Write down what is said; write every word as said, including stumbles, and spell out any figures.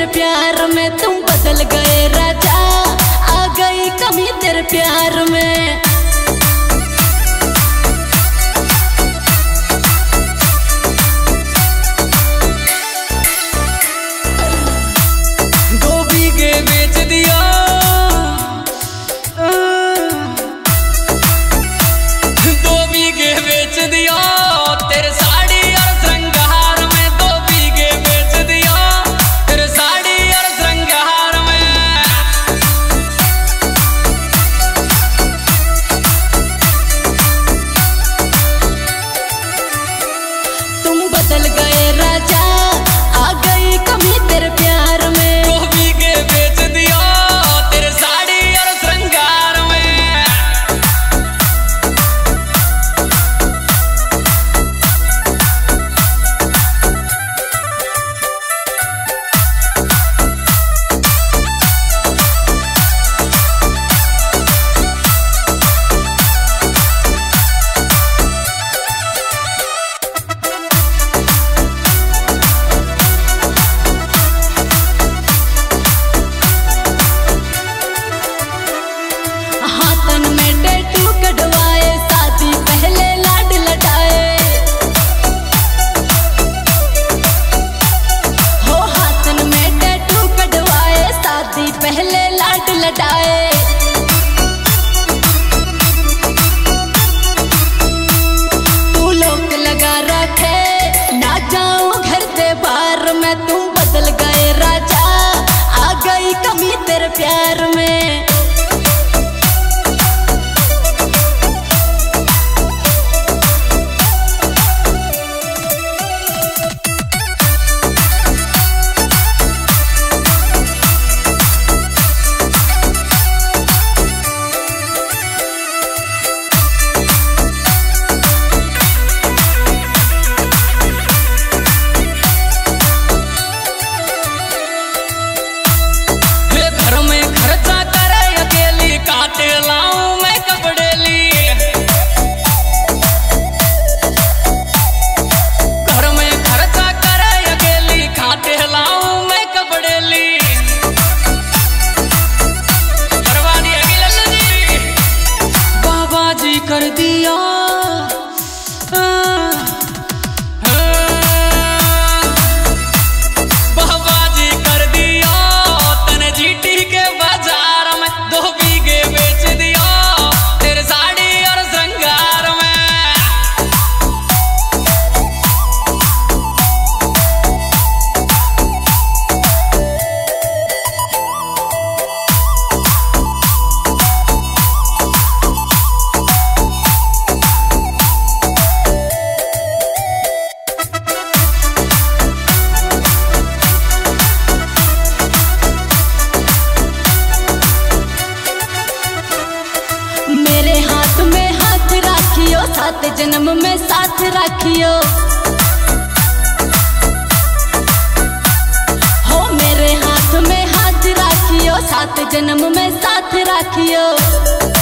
तेरे प्यार में, तुम बदल गए राजा, आ गई कमी तेरे प्यार में। दो बीघे बेच दिया, दो बीघे बेच दिया तेरे साड़ी और श्रृंगार में, दो बीघे बेच दिया तेरे साड़ी और श्रृंगार में। तुम बदल गए राजा, आ गई कमी तेरे प्यार में। दो बीघे बेच दिया तेरे साड़ी और श्रृंगार में। हाथन में टैटू कटवाए, शादी पहले लाड लटाए। हो हाथन में टैटू कटवाए, शादी पहले लाड लटाए। तू लोक लगा रखे, ना जाऊं घर से बाहर में, तुम बदल गए राजा, आ गई कमी तेरे प्यार में। कर दिया बाबाजी कर दिया तने जीटी के बाजार में, दो बीघे बेच दिया तेरे साड़ी और श्रृंगार में। मेरे हाथ में हाथ राखियो, सात जन्म में साथ राखियो। हो मेरे हाथ में हाथ राखियो, सात जन्म में साथ राखियो।